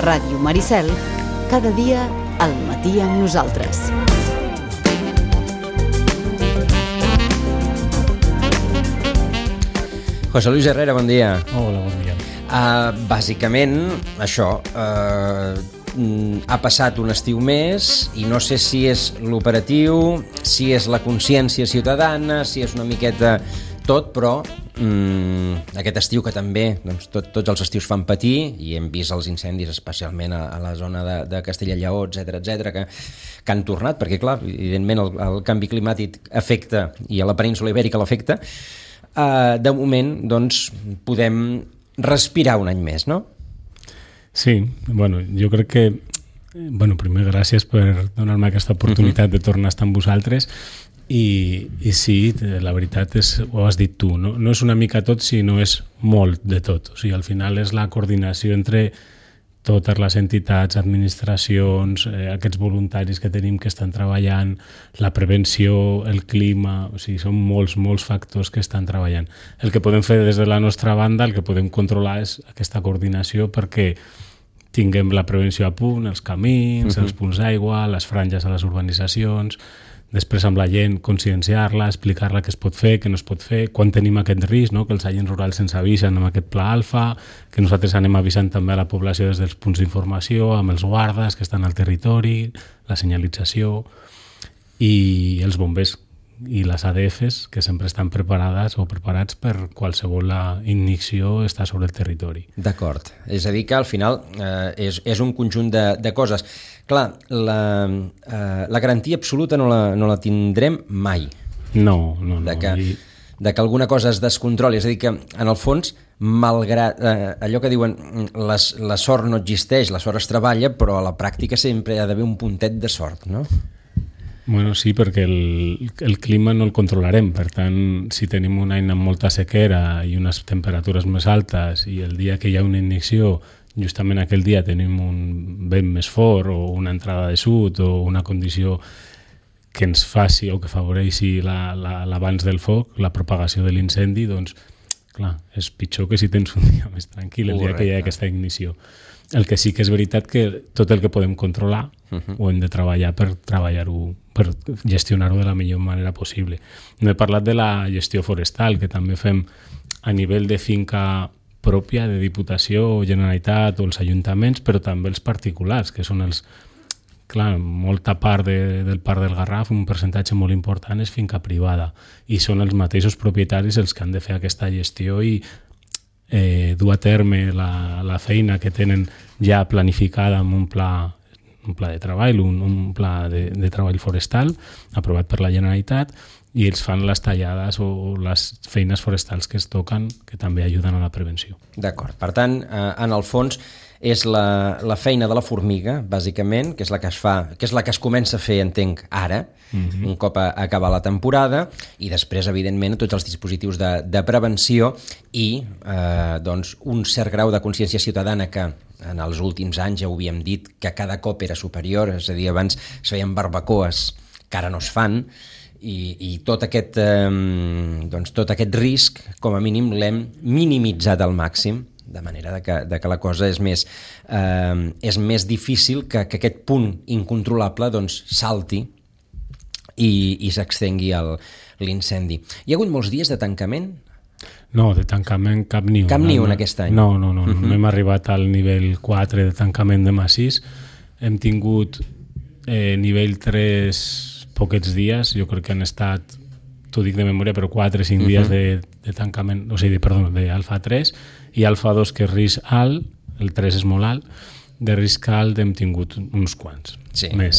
Ràdio Maricel, cada dia al matí amb nosaltres. José Luis Herrera, bon dia. Hola, bon dia. Bàsicament, això, ha passat un estiu més i no sé si és l'operatiu, si és la consciència ciutadana, si és una miqueta tot, però aquest estiu que també tots els estius fan patir, i hem vist els incendis especialment a la zona de Castella i Lleó, etcètera, que han tornat, perquè clar, evidentment el canvi climàtic afecta, i a la península Ibèrica l'afecta. De moment, doncs, podem respirar un any més, no? Sí, bueno, jo crec que primer gràcies per donar-me aquesta oportunitat de tornar a estar amb vosaltres i sí, la veritat és, ho has dit tu, no és una mica tot, sinó és molt de tot. O sigui, al final és la coordinació entre totes les entitats, administracions, aquests voluntaris que tenim que estan treballant, la prevenció, el clima, o sigui, són molts factors que estan treballant. El que podem fer des de la nostra banda, el que podem controlar és aquesta coordinació perquè tinguem la prevenció a punt, els camins, els punts d'aigua, les franges a les urbanitzacions, després amb la gent conscienciar-la, explicar-la què es pot fer, què no es pot fer, quan tenim aquest risc, no? Que els agents rurals ens avisen amb aquest pla alfa, que nosaltres anem avisant també a la població des dels punts d'informació, amb els guardes que estan al territori, la senyalització i els bombers i les ADFs que sempre estan preparades o preparats per qualsevol ignició està sobre el territori. D'acord, és a dir que al final és un conjunt de coses. Clar, la garantia absoluta no la tindrem mai. No. De que alguna cosa es descontroli, és a dir que en el fons, malgrat allò que diuen la sort no existeix, la sort es treballa, però a la pràctica sempre hi ha d'haver un puntet de sort, no? Bueno, sí, perquè el clima no el controlarem, per tant, si tenim un any amb molta sequera i unes temperatures més altes i el dia que hi ha una ignició, justament aquell dia tenim un vent més fort o una entrada de sud o una condició que ens faci o que afavoreixi l'avanç del foc, la propagació de l'incendi, doncs, clar, és pitjor que si tens un dia més tranquil, el dia que hi ha aquesta ignició. El que sí que és veritat que tot el que podem controlar ho hem de treballar per treballar-ho, per gestionar-ho de la millor manera possible. No he parlat de la gestió forestal, que també fem a nivell de finca pròpia, de Diputació, Generalitat o els ajuntaments, però també els particulars, que són els... Clar, molta part del Parc del Garraf, un percentatge molt important és finca privada, i són els mateixos propietaris els que han de fer aquesta gestió i dur a terme la feina que tenen ja planificada amb un pla de treball, un pla de treball forestal aprovat per la Generalitat, i ells fan les tallades o les feines forestals que es toquen, que també ajuden a la prevenció. D'acord, per tant, en el fons és la feina de la formiga, bàsicament, que és la que es fa, que és la que es comença a fer, entenc, ara, un cop acabar la temporada, i després, evidentment, tots els dispositius de prevenció i doncs, un cert grau de consciència ciutadana que en els últims anys ja ho havíem dit que cada cop era superior, és a dir, abans es feien barbacoes que ara no es fan, i tot aquest risc, com a mínim, l'hem minimitzat al màxim, de manera que la cosa és més difícil que aquest punt incontrolable doncs, salti i s'extengui l'incendi. Hi ha hagut molts dies de tancament? No, de tancament cap ni un. Cap ni un aquest any? No, no hem arribat al nivell 4 de tancament de massís. Hem tingut nivell 3 poquets dies, jo crec que han estat, t'ho dic de memòria, però 4 o 5 dies de tancament, o sigui, perdó, d'alfa 3, i alfa 2, que és risc alt, el 3 és molt alt, de risc alt hem tingut uns quants. Sí, més,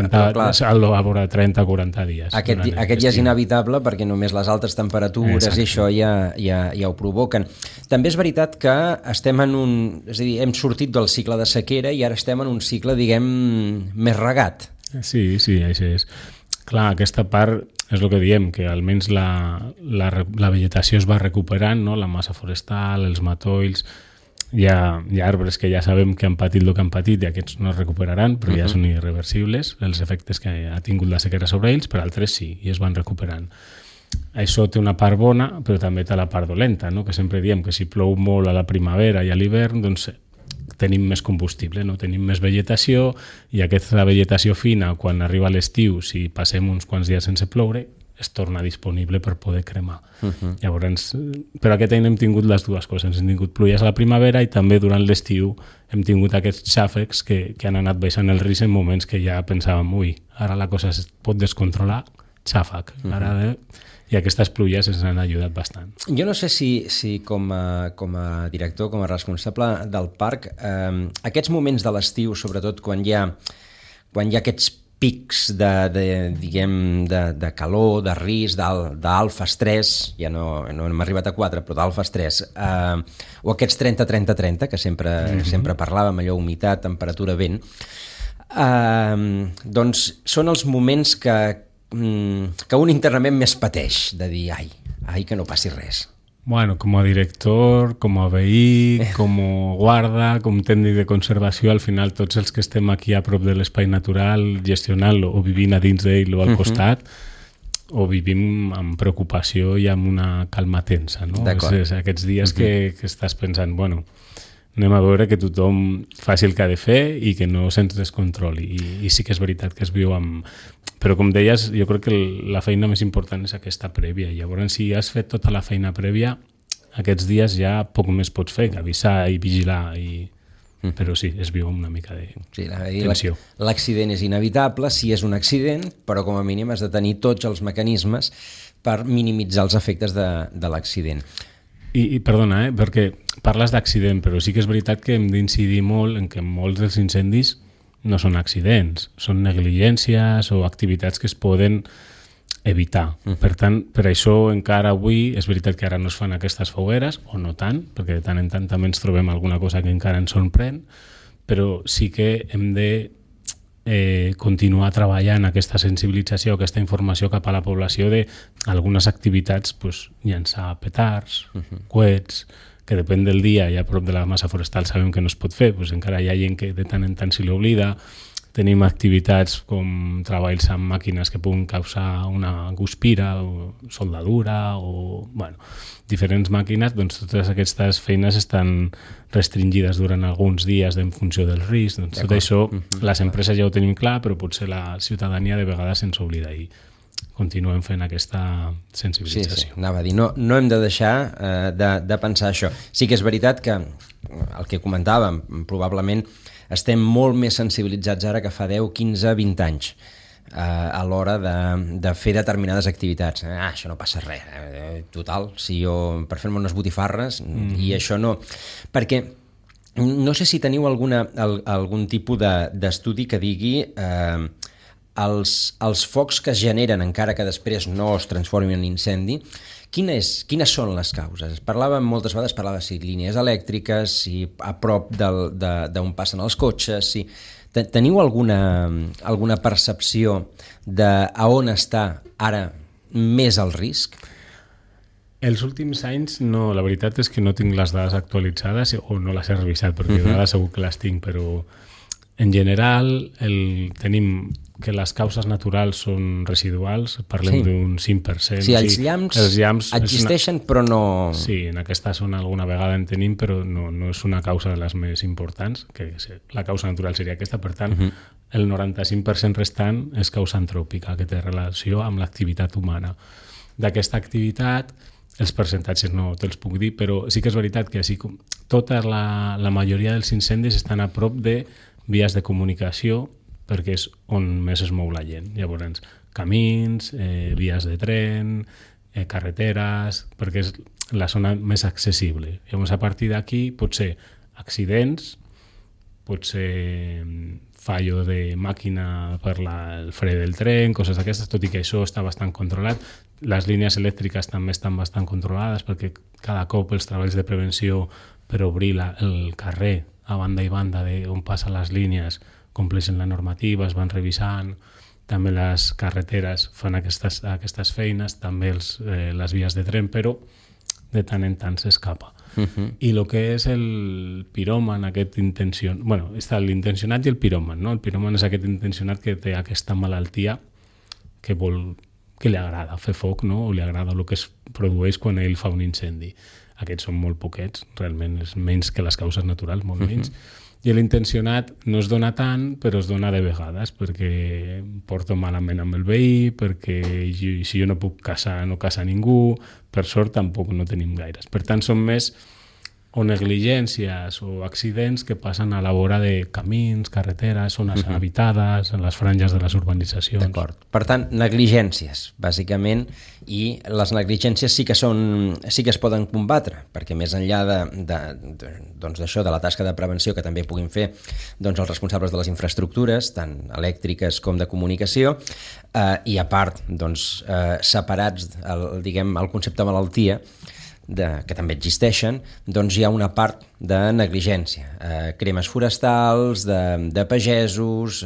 30 o 40 dies. Aquest ja és inevitable perquè només les altes temperatures i això ja ho provoquen. També és veritat que estem en un... És a dir, hem sortit del cicle de sequera i ara estem en un cicle, diguem, més regat. Sí, així és. Clar, aquesta part és el que diem, que almenys la vegetació es va recuperant, no? La massa forestal, els matolls... Hi ha arbres que ja sabem que han patit el que han patit i aquests no es recuperaran, però ja són irreversibles els efectes que ha tingut la sequera sobre ells, però altres sí, i es van recuperant. Això té una part bona, però també té la part dolenta, no? Que sempre diem que si plou molt a la primavera i a l'hivern, doncs tenim més combustible, no? Tenim més vegetació i aquesta vegetació fina, quan arriba l'estiu, si passem uns quants dies sense ploure, es torna disponible per poder cremar. Llavors, per aquest any hem tingut les dues coses. Hem tingut pluies a la primavera i també durant l'estiu hem tingut aquests xàfecs que han anat baixant el risc en moments que ja pensàvem, ara la cosa es pot descontrolar, xàfec. I aquestes pluies ens han ajudat bastant. Jo no sé si com a director, com a responsable del parc, aquests moments de l'estiu, sobretot quan hi ha aquests pics de calor, de risc, d'alfa estrès, ja no hem arribat a 4, però d'alfa estrès, o aquests 30-30-30, que sempre parlàvem, allò, humitat, temperatura, vent, doncs són els moments que un internament més pateix, de dir, ai, que no passi res. Bueno, com a director, com a veí, com a guarda, com tècnic de conservació, al final tots els que estem aquí a prop de l'espai natural, gestionant-lo o vivint a dins d'ell o al costat, o vivim amb preocupació i amb una calma tensa, no? Aquests dies que estàs pensant, bueno, anem a veure que tothom faci el que ha de fer i que no se'ns descontroli. I sí que és veritat que es viu amb... Però com deies, jo crec que la feina més important és aquesta prèvia. Llavors, si has fet tota la feina prèvia, aquests dies ja poc més pots fer que avisar i vigilar. Però sí, es viu una mica de tensió. L'accident és inevitable, si és un accident, però com a mínim has de tenir tots els mecanismes per minimitzar els efectes de l'accident. I perdona, perquè parles d'accident, però sí que és veritat que hem d'incidir molt en que molts dels incendis no són accidents, són negligències o activitats que es poden evitar. Per tant, per això encara avui, és veritat que ara no es fan aquestes fogueres, o no tant, perquè de tant en tant també ens trobem alguna cosa que encara ens sorprèn, però sí que hem de continuar treballant aquesta sensibilització, aquesta informació cap a la població d'algunes activitats, llançar petards, coets, que depèn del dia i a prop de la massa forestal sabem que no es pot fer, encara hi ha gent que de tant en tant se li oblida. Tenim activitats com treballs amb màquines que poden causar una guspira o soldadura o diferents màquines, doncs totes aquestes feines estan restringides durant alguns dies en funció del risc. Doncs tot això les empreses ja ho tenim clar, però potser la ciutadania de vegades se'ns oblida i continuem fent aquesta sensibilització. Sí, anava a dir, no hem de deixar de pensar això. Sí que és veritat que el que comentàvem, probablement estem molt més sensibilitzats ara que fa 10, 15, 20 anys a l'hora de fer determinades activitats. Això no passa res. Total, si jo per fer-me unes botifarres i això no... Perquè no sé si teniu algun tipus d'estudi que digui... Els focs que es generen, encara que després no es transformin en incendi, quines són les causes? Moltes vegades parlava si línies elèctriques, si a prop d'on passen els cotxes, si... Teniu alguna percepció d'on està ara més el risc? Els últims anys, no, la veritat és que no tinc les dades actualitzades o no les he revisat, perquè dades segur que les tinc, però en general tenim que les causes naturals són residuals, parlem d'un 5%. Sí, els llamps existeixen, però no... Sí, en aquesta zona alguna vegada en tenim, però no és una causa de les més importants, que la causa natural seria aquesta, per tant, el 95% restant és causa antròpica, que té relació amb l'activitat humana. D'aquesta activitat, els percentatges no te'ls puc dir, però sí que és veritat que tota la majoria dels incendis estan a prop de vies de comunicació, perquè és on més es mou la gent. Llavors, camins, vies de tren, carreteres, perquè és la zona més accessible. Llavors, a partir d'aquí, pot ser accidents, pot ser fallo de màquina per el fre del tren, coses d'aquestes, tot i que això està bastant controlat. Les línies elèctriques també estan bastant controlades perquè cada cop els treballs de prevenció per obrir el carrer a banda i banda on passen les línies compleixen la normativa, es van revisant, també les carreteres fan aquestes feines, també les vies de tren, però de tant en tant s'escapa. I el que és el piròman, està l'intencionat i el piròman, no? El piròman és aquest intencionat que té aquesta malaltia que li agrada fer foc, no? O li agrada el que es produeix quan ell fa un incendi. Aquests són molt poquets, realment és menys que les causes naturals, molt menys. I l'intencionat no es dona tant, però es dona de vegades, perquè porto malament amb el veí, perquè si jo no puc caçar, no caça ningú, per sort tampoc no tenim gaires. Per tant, són més o negligències o accidents que passen a la vora de camins, carreteres, zones habitades, en les franges de les urbanitzacions. D'acord. Per tant, negligències, bàsicament, i les negligències sí que es poden combatre, perquè més enllà d'això, de la tasca de prevenció que també puguin fer els responsables de les infraestructures, tant elèctriques com de comunicació, i a part, separats el concepte malaltia, que també existeixen, doncs hi ha una part de negligència, cremes forestals, de pagesos,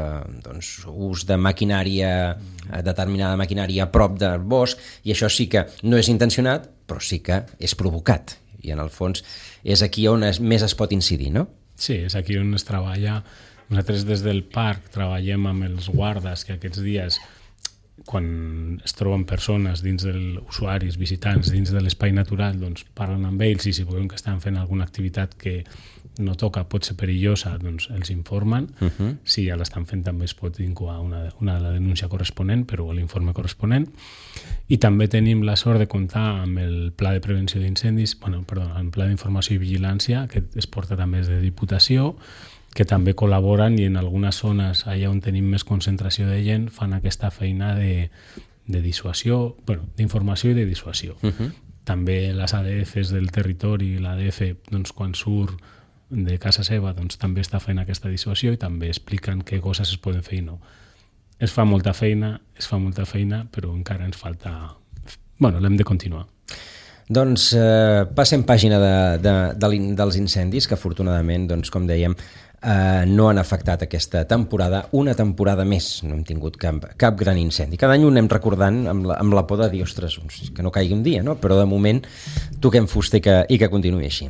ús de maquinària, determinada maquinària a prop del bosc, i això sí que no és intencionat, però sí que és provocat, i en el fons és aquí on més es pot incidir, no? Sí, és aquí on es treballa. Nosaltres des del parc treballem amb els guardes que aquests dies, quan es troben persones dins dels usuaris, visitants, dins de l'espai natural, doncs parlen amb ells i si veuen que estan fent alguna activitat que no toca, pot ser perillosa, doncs els informen. Si ja l'estan fent també es pot incoar una de la denúncia corresponent, però l'informe corresponent. I també tenim la sort de comptar amb el Pla de Prevenció d'Incendis, el Pla d'Informació i Vigilància, que es porta també des de Diputació, que també col·laboren i en algunes zones allà on tenim més concentració de gent fan aquesta feina de dissuasió, d'informació i de dissuasió. També les ADFs del territori, l'ADF quan surt de casa seva també està fent aquesta dissuasió i també expliquen què coses es poden fer i no. Es fa molta feina, però encara ens falta... l'hem de continuar. Doncs passem pàgina dels incendis, que afortunadament, com dèiem, no han afectat aquesta temporada, una temporada més, no hem tingut cap gran incendi. Cada any ho anem recordant amb la por de dir, ostres, que no caigui un dia, no? Però de moment toquem fusta i que continuï així.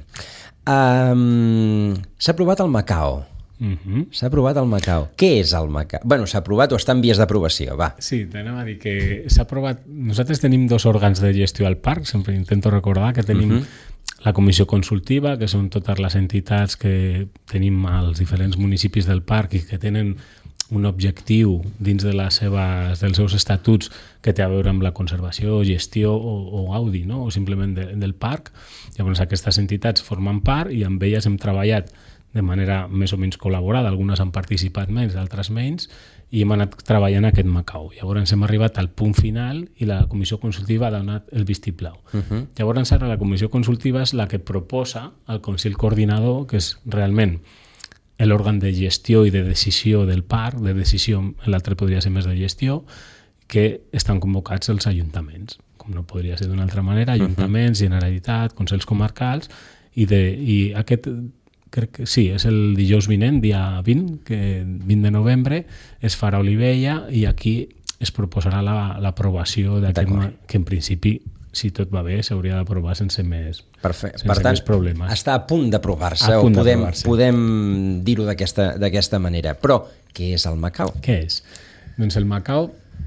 S'ha aprovat el Macao. S'ha aprovat el Macao. Què és el Macao? S'ha aprovat o està en vies d'aprovació, va. Sí, t'anem a dir que s'ha aprovat... Nosaltres tenim 2 òrgans de gestió al parc, sempre intento recordar que tenim la comissió consultiva, que són totes les entitats que tenim als diferents municipis del parc i que tenen un objectiu dins de dels seus estatuts que té a veure amb la conservació, gestió o gaudi, no? O simplement del parc. Llavors aquestes entitats formen part i amb elles hem treballat de manera més o menys col·laborada, algunes han participat més, altres menys, i hem anat treballant aquest Macao. Llavors hem arribat al punt final i la comissió consultiva ha donat el vistiplau. Llavors ara la comissió consultiva és la que proposa al Consell Coordinador, que és realment l'òrgan de gestió i de decisió del parc, de decisió, l'altre podria ser més de gestió, que estan convocats els ajuntaments, com no podria ser d'una altra manera, ajuntaments, Generalitat, Consells Comarcals, i aquest... crec que sí, és el dijous vinent, dia 20 de novembre, es farà a Olivella i aquí es proposarà l'aprovació d'aquest, que en principi, si tot va bé, s'hauria d'aprovar sense més problemes. Està a punt d'aprovar-se, o podem dir-ho d'aquesta manera. Però què és el Macao? Què és? Doncs el Macao,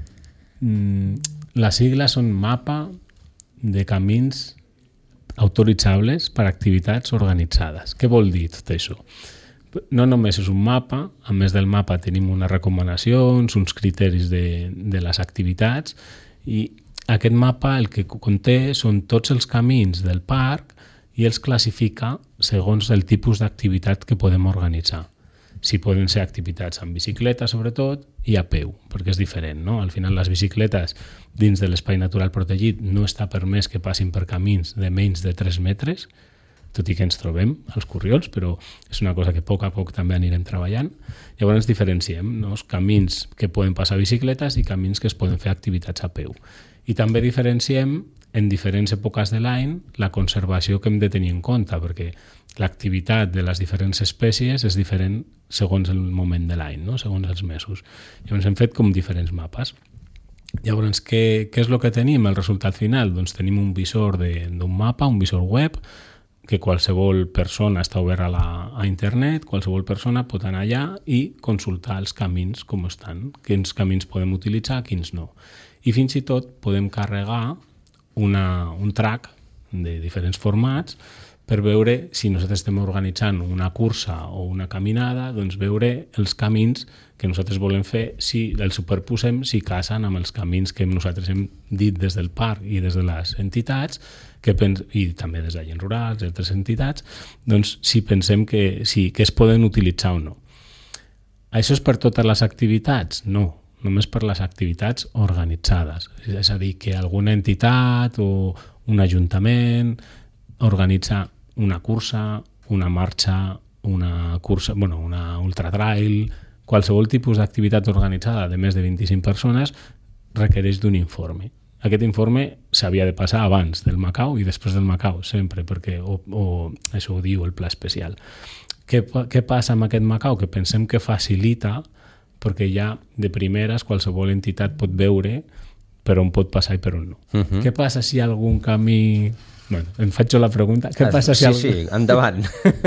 les sigles són Mapa de Camins autoritzables per activitats organitzades. Què vol dir tot això? No només és un mapa, a més del mapa tenim unes recomanacions, uns criteris de les activitats, i aquest mapa el que conté són tots els camins del parc i els classifica segons el tipus d'activitat que podem organitzar. Si poden ser activitats amb bicicleta, sobretot, i a peu, perquè és diferent, no? Al final, les bicicletes dins de l'espai natural protegit no està permès que passin per camins de menys de 3 metres, tot i que ens trobem als corriols, però és una cosa que a poc també anirem treballant. Llavors diferenciem, no? Els camins que poden passar bicicletes i camins que es poden fer activitats a peu. I també diferenciem en diferents èpoques de l'any la conservació que hem de tenir en compte, perquè l'activitat de les diferents espècies és diferent segons el moment de l'any, no? Segons els mesos. Llavors hem fet com diferents mapes. Llavors, què és el que tenim? El resultat final? Doncs tenim un visor d'un mapa, un visor web, que qualsevol persona està obert a internet, qualsevol persona pot anar allà i consultar els camins com estan, quins camins podem utilitzar, quins no. I fins i tot podem carregar un track de diferents formats, per veure si nosaltres estem organitzant una cursa o una caminada, doncs veure els camins que nosaltres volem fer, si els superposem, si casen amb els camins que nosaltres hem dit des del parc i des de les entitats, i també des d'agents rurals i altres entitats, doncs si pensem que es poden utilitzar o no. Això és per totes les activitats? No, només per les activitats organitzades. És a dir, que alguna entitat o un ajuntament organitza una cursa, una marxa, una ultratrail, qualsevol tipus d'activitat organitzada de més de 25 persones requereix d'un informe. Aquest informe s'havia de passar abans del Macau i després del Macau, sempre, perquè això ho diu el pla especial. Què passa amb aquest Macau? Que pensem que facilita, perquè ja de primeres qualsevol entitat pot veure per on pot passar i per on no. Què passa si algun camí... Bueno, em faig jo la pregunta. Què passa si Sí, endavant.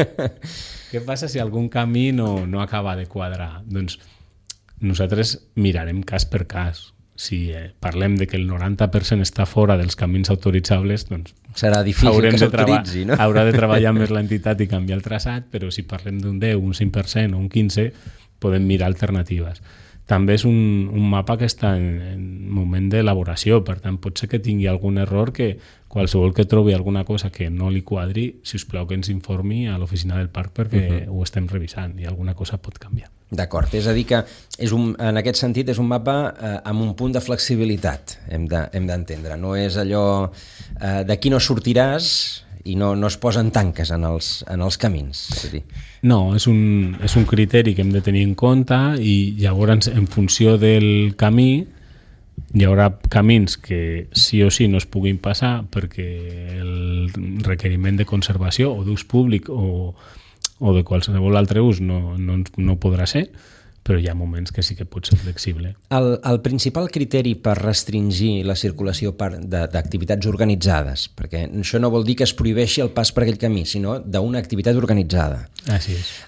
Què passa si algun camí no acaba de quadrar? Doncs nosaltres mirarem cas per cas. Si parlem de que el 90% està fora dels camins autoritzables, doncs serà difícil que s'autoritzi, no? Haurà de treballar més l'entitat i canviar el traçat, però si parlem d'un 10, un 5% o un 15%, podem mirar alternatives. També és un mapa que està en moment d'elaboració, per tant pot ser que tingui algun error, que qualsevol que trobi alguna cosa que no li quadri, si us plau que ens informi a l'oficina del parc, perquè ho estem revisant i alguna cosa pot canviar. D'acord, és a dir que en aquest sentit és un mapa amb un punt de flexibilitat, hem d'entendre. No és allò d'aquí no sortiràs i no es posen tanques en els camins. És a dir. No, és un criteri que hem de tenir en compte i llavors en funció del camí hi haurà camins que sí o sí no es puguin passar perquè el requeriment de conservació o d'ús públic o de qualsevol altre ús no podrà ser, però hi ha moments que sí que pot ser flexible. El principal criteri per restringir la circulació d'activitats organitzades, perquè això no vol dir que es prohibeixi el pas per aquell camí, sinó d'una activitat organitzada. Així és.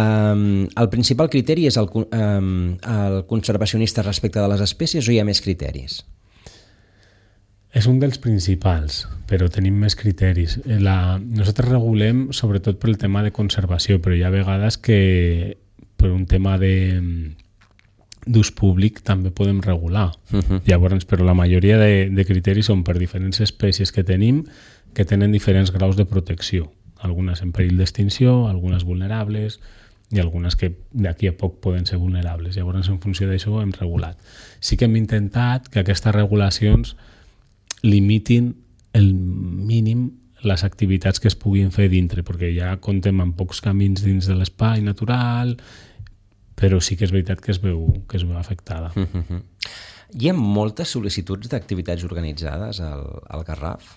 El principal criteri és el conservacionista respecte de les espècies o hi ha més criteris? És un dels principals, però tenim més criteris. Nosaltres regulem sobretot pel tema de conservació, però hi ha vegades que per un tema d'ús públic també podem regular. Llavors, però la majoria de criteris són per diferents espècies que tenim, que tenen diferents graus de protecció. Algunes en perill d'extinció, algunes vulnerables i algunes que d'aquí a poc poden ser vulnerables. Llavors, en funció d'això, hem regulat. Sí que hem intentat que aquestes regulacions limitin el mínim les activitats que es puguin fer dintre, perquè ja comptem amb pocs camins dins de l'espai natural, però sí que és veritat que es veu afectada. Hi ha moltes sol·licituds d'activitats organitzades al Garraf?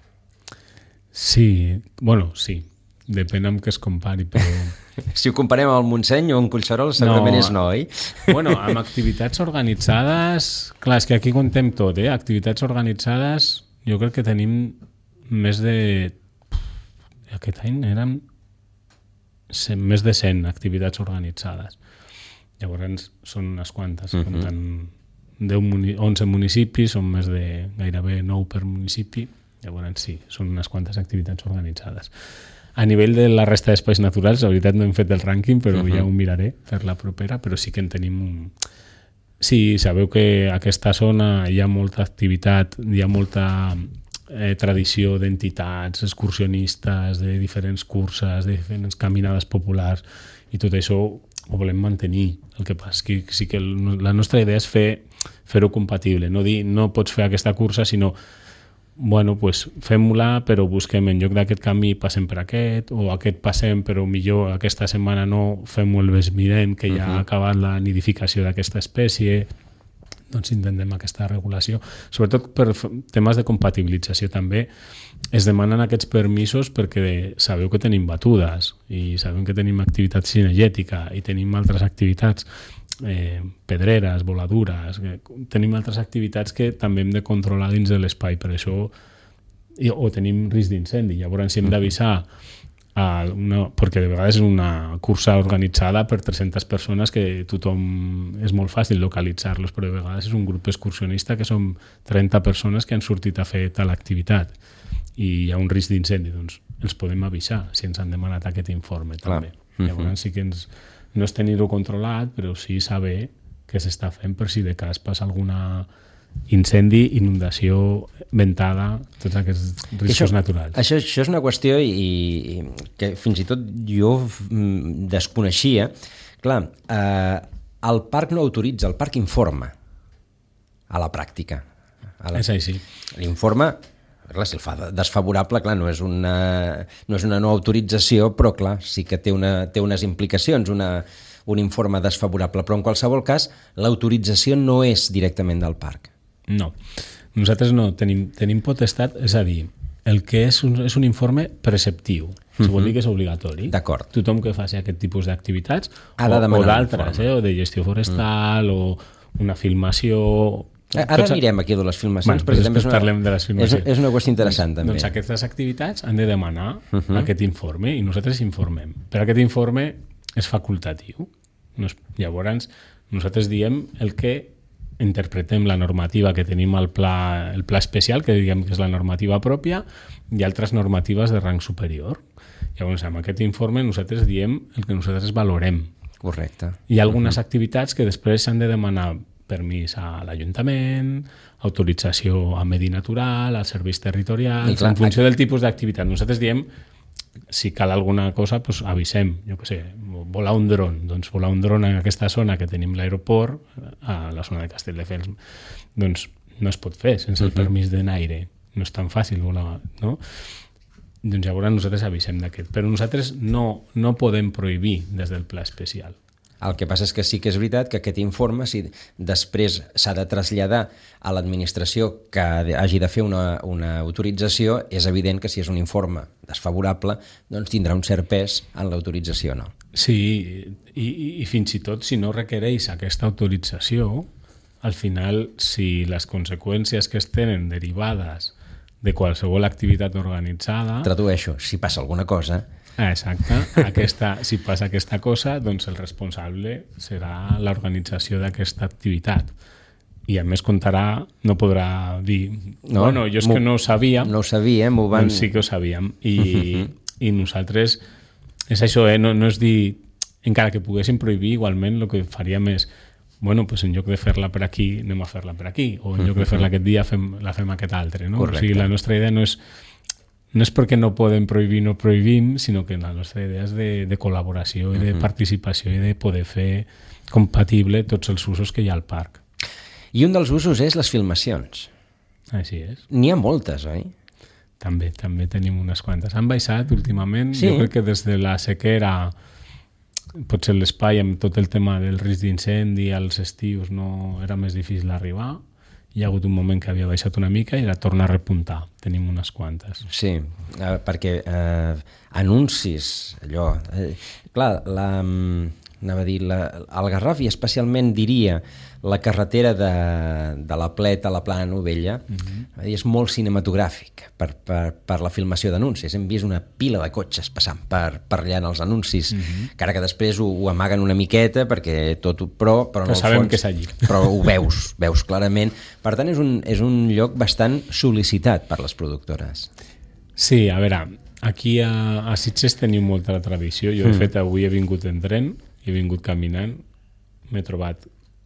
Sí, sí. Depèn amb què es compari, però... Si ho comparem amb el Montseny o amb Collserola, segurament és no, oi? Amb activitats organitzades... Clar, és que aquí contem tot, Activitats organitzades, jo crec que tenim més de... Aquest any eren més de 100 activitats organitzades. Llavors són unes quantes. Compten 11 municipis, són més de gairebé 9 per municipi. Llavors sí, són unes quantes activitats organitzades. A nivell de la resta d'espais naturals, la veritat no hem fet el rànquing, però ja ho miraré per la propera, però sí que en tenim un... Sí, sabeu que a aquesta zona hi ha molta activitat, hi ha molta tradició d'entitats, excursionistes, de diferents curses, de diferents caminades populars, i tot això ho volem mantenir. El que passa és que sí que la nostra idea és fer-ho compatible, no dir no pots fer aquesta cursa, sinó fem-la, però busquem en lloc d'aquest camí passem per aquest, o aquest passem però millor aquesta setmana no, fem-ho el mes vinent que ja ha acabat la nidificació d'aquesta espècie. Doncs intentem aquesta regulació, sobretot per temes de compatibilització també. Es demanen aquests permisos perquè sabeu que tenim batudes i sabem que tenim activitat cinegètica i tenim altres activitats, pedreres, voladures, tenim altres activitats que també hem de controlar dins de l'espai, per això o tenim risc d'incendi, llavors si hem d'avisar perquè de vegades és una cursa organitzada per 300 persones que tothom és molt fàcil localitzar-los, però de vegades és un grup excursionista que són 30 persones que han sortit a fer tal activitat i hi ha un risc d'incendi, doncs els podem avisar si ens han demanat aquest informe també. Llavors sí que no és tenir-ho controlat, però sí saber què s'està fent per si de cas passa alguna incendi, inundació, ventada, tots aquests riscos naturals. Això és una qüestió i que fins i tot jo desconeixia. Clar, el parc no autoritza, el parc informa a la pràctica. És així. L'informe, clar, si el fa desfavorable, clar, no és una no autorització, però clar, sí que té unes implicacions, un informe desfavorable, però en qualsevol cas l'autorització no és directament del parc. No, nosaltres no tenim potestat, és a dir, el que és un informe preceptiu, vol dir que és obligatori. D'acord. Tothom que faci aquest tipus d'activitats ha de demanar o d'altres, o de gestió forestal o una filmació. Ara anirem aquí a les filmacions, perquè també parlem de les filmacions. És una qüestió interessant també. Doncs aquestes activitats han de demanar aquest informe i nosaltres informem. Però aquest informe és facultatiu. Llavors nosaltres diem el que interpretem la normativa que tenim el pla especial, que diguem que és la normativa pròpia, i altres normatives de rang superior. Llavors, amb aquest informe nosaltres diem el que nosaltres valorem. Correcte. Hi ha algunes activitats que després s'han de demanar permís a l'Ajuntament, autorització a Medi Natural, als serveis territorials, en funció del tipus d'activitat. Nosaltres diem, si cal alguna cosa, doncs avisem, jo què sé, volar un dron. Doncs volar un dron en aquesta zona que tenim l'aeroport, a la zona de Castelldefels, doncs no es pot fer sense el permís d'enaire. No és tan fàcil volar, no? Doncs llavors nosaltres avisem d'aquest. Però nosaltres no podem prohibir des del pla especial. El que passa és que sí que és veritat que aquest informe, si després s'ha de traslladar a l'administració que hagi de fer una autorització, és evident que si és un informe desfavorable, doncs tindrà un cert pes en l'autorització, no? Sí, i fins i tot si no requereix aquesta autorització, al final, si les conseqüències que es tenen derivades de qualsevol activitat organitzada... Tradueixo, si passa alguna cosa... Exacte, si passa aquesta cosa, doncs el responsable serà l'organització d'aquesta activitat. I a més comptarà, no podrà dir bueno, jo és que no ho sabíem. No ho sabíem, ho van... Doncs sí que ho sabíem. I nosaltres, és això, no és dir, encara que poguéssim prohibir, igualment el que faríem és, bueno, pues en lloc de fer-la per aquí, anem a fer-la per aquí, o en lloc de fer-la aquest dia, la fem aquest altre. No? O sigui, la nostra idea no és perquè no podem prohibir, no prohibim, sinó que la nostra idea és de col·laboració i de participació i de poder fer compatible tots els usos que hi ha al parc. I un dels usos és les filmacions. Així és. N'hi ha moltes, oi? També tenim unes quantes. Han baixat últimament, sí. Jo crec que des de la sequera, potser l'espai amb tot el tema del risc d'incendi als estius no era més difícil arribar. Hi ha hagut un moment que havia baixat una mica i ara torna a repuntar. Tenim unes quantes. Sí, perquè anuncis, allò... clar, anava a dir, el Garraf i especialment diria la carretera de la Plet a la Plana Novella és molt cinematogràfic per la filmació d'anuncis. Hem vist una pila de cotxes passant per allà en els anuncis, encara que després ho amaguen una miqueta perquè tot, però en el sabem fons, que és allí. Però ho veus clarament. Per tant, és un lloc bastant sol·licitat per les productores. Sí, a veure, aquí a Sitges tenim molta tradició. Jo, de fet, avui he vingut en tren, he vingut caminant, m'he trobat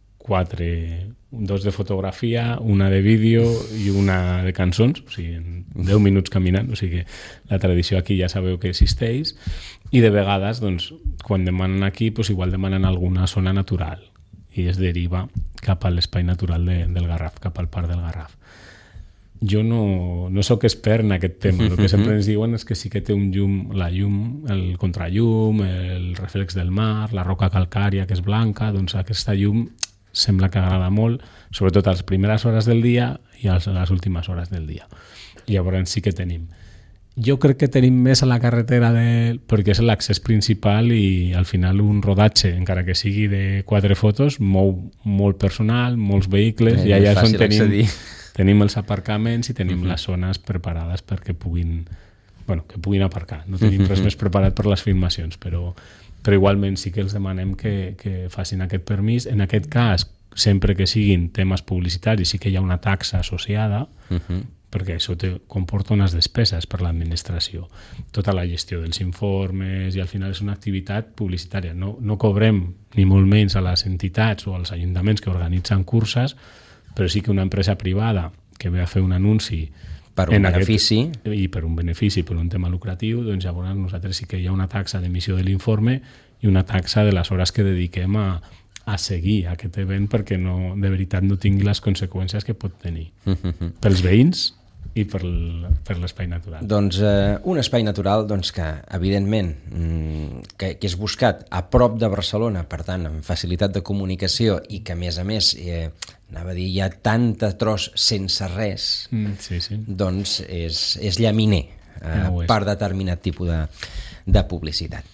2 de fotografia, una de vídeo i una de cançons, o sigui, en 10 minuts caminant, o sigui que la tradició aquí ja sabeu que existeix, i de vegades, doncs, quan demanen aquí, doncs igual demanen alguna zona natural i es deriva cap a l'espai natural del Garraf, cap al Parc del Garraf. Jo no sóc expert en aquest tema, el que sempre ens diuen és que sí que té un la llum, el contrallum, el reflex del mar, la roca calcària que és blanca, doncs aquesta llum sembla que agrada molt, sobretot a les primeres hores del dia i a les últimes hores del dia. I llavors sí que tenim. Jo crec que tenim més a la carretera perquè és l'accés principal i al final un rodatge, encara que sigui de 4 fotos, mou molt personal, molts vehicles, i allà és on tenim els aparcaments i tenim les zones preparades perquè puguin aparcar. No tenim res més preparat per les filmacions, però igualment sí que els demanem que facin aquest permís. En aquest cas, sempre que siguin temes publicitaris, sí que hi ha una taxa associada, perquè això comporta unes despeses per l'administració. Tota la gestió dels informes, i al final és una activitat publicitària. No cobrem ni molt menys a les entitats o als ajuntaments que organitzen curses, però sí que una empresa privada que ve a fer un anunci per un benefici i per un benefici, per un tema lucratiu, doncs llavors nosaltres sí que hi ha una taxa d'emissió de l'informe i una taxa de les hores que dediquem a seguir aquest event perquè de veritat no tingui les conseqüències que pot tenir pels veïns i per l'espai natural. Doncs un espai natural que, evidentment, que és buscat a prop de Barcelona, per tant, amb facilitat de comunicació i que, a més, anava a dir, hi ha tanta tros sense res, doncs és llaminer per determinat tipus de publicitat.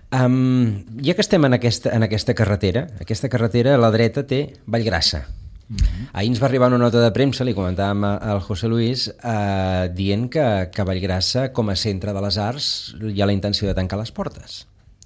Ja que estem en aquesta carretera a la dreta té Vallgrassa. Ahir ens va arribar una nota de premsa, li comentàvem al José Luis, dient que Vallgrassa, com a centre de les arts, hi ha la intenció de tancar les portes.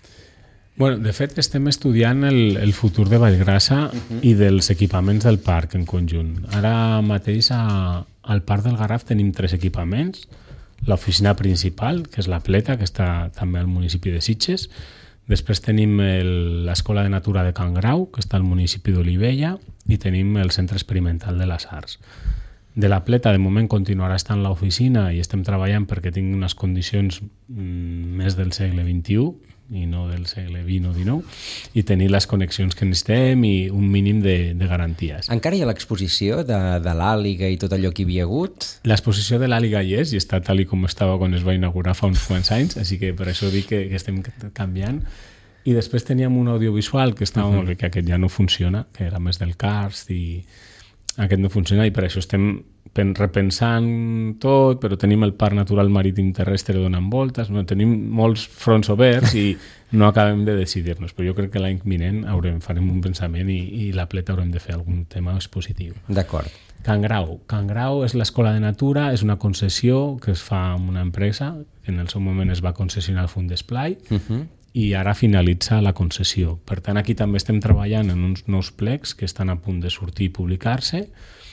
Bueno, de fet, estem estudiant el futur de Vallgrassa i dels equipaments del parc en conjunt. Ara mateix al Parc del Garraf tenim 3 equipaments. L'oficina principal, que és la Pleta, que està també al municipi de Sitges. Després tenim l'Escola de Natura de Can Grau, que està al municipi d'Olivella, i tenim el Centre Experimental de les Arts. De la Pleta, de moment, continuarà estant l'oficina i estem treballant perquè tingui unes condicions més del segle XXI i no del segle XX o XIX, i tenir les connexions que necessitem i un mínim de garanties. Encara hi ha l'exposició de l'Àliga i tot allò que hi havia hagut? L'exposició de l'Àliga hi és, i està tal com estava quan es va inaugurar fa uns quants anys, així que per això dic que estem canviant. I després teníem un audiovisual que estava molt bé, que aquest ja no funciona, que era més del Karst, i aquest no funciona, i per això estem repensant tot, però tenim el Parc Natural Marítim Terrestre donant voltes, tenim molts fronts oberts i no acabem de decidir-nos, però jo crec que l'any vinent farem un pensament i la Pleta haurem de fer algun tema expositiu. D'acord. Can Grau és l'Escola de Natura, és una concessió que es fa amb una empresa, que en el seu moment es va concessionar el Fund d'Esplai, i ara finalitza la concessió. Per tant, aquí també estem treballant en uns nous plecs que estan a punt de sortir i publicar-se,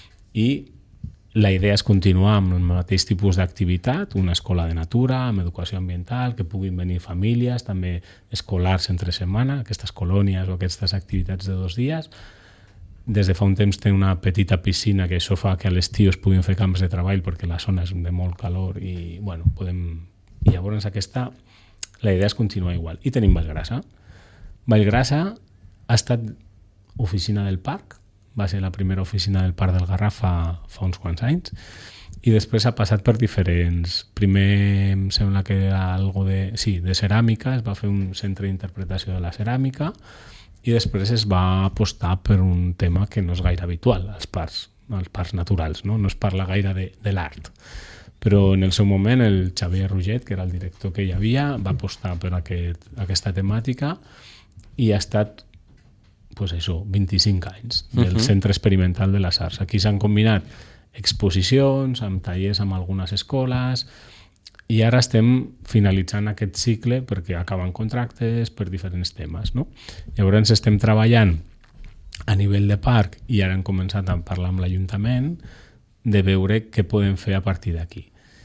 i la idea és continuar amb el mateix tipus d'activitat, una escola de natura, amb educació ambiental, que puguin venir famílies, també escolars entre setmana, aquestes colònies o aquestes activitats de 2 dies. Des de fa un temps té una petita piscina que això fa que a l'estiu es puguin fer camps de treball perquè la zona és de molt calor i I llavors la idea és continuar igual. I tenim Vallgrassa. Vallgrassa ha estat oficina del parc, va ser la primera oficina del Parc del Garraf fa uns quants anys, i després ha passat per diferents... Primer em sembla que era algo de ceràmica, es va fer un centre d'interpretació de la ceràmica, i després es va apostar per un tema que no és gaire habitual als parcs naturals, no es parla gaire de l'art. Però en el seu moment el Xavier Roget, que era el director que hi havia, va apostar per aquesta temàtica i ha estat 25 anys del Centre Experimental de les Arts. Aquí s'han combinat exposicions, amb tallers amb algunes escoles, i ara estem finalitzant aquest cicle perquè acaben contractes per diferents temes. Llavors estem treballant a nivell de parc i ara hem començat a parlar amb l'Ajuntament de veure què podem fer a partir d'aquí.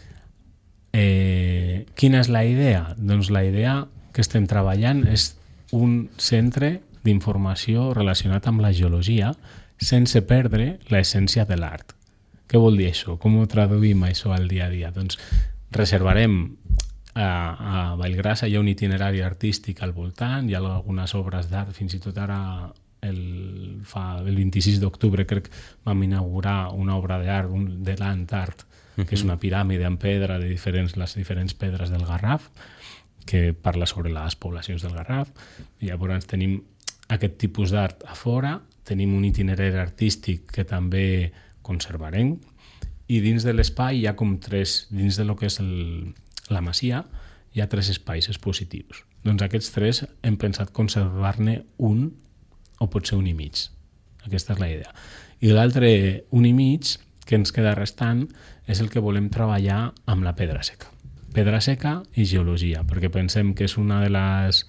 Quina és la idea? Doncs la idea que estem treballant és un centre d'informació relacionat amb la geologia sense perdre l'essència de l'art. Què vol dir això? Com ho traduïm això al dia a dia? Doncs reservarem a Vallgrassa, hi ha un itinerari artístic al voltant, hi ha algunes obres d'art, fins i tot ara el 26 d'octubre crec que vam inaugurar una obra d'art de l'Ant Art, que és una piràmide en pedra de les diferents pedres del Garraf, que parla sobre les poblacions del Garraf. Llavors tenim aquest tipus d'art a fora, tenim un itinerari artístic que també conservarem, i dins de l'espai hi ha com 3, dins de lo que és la masia, hi ha 3 espais expositius. Doncs aquests 3 hem pensat conservar-ne un o pot ser un i mig. Aquesta és la idea. I l'altre un i mig que ens queda restant és el que volem treballar amb la pedra seca. Pedra seca i geologia, perquè pensem que és una de les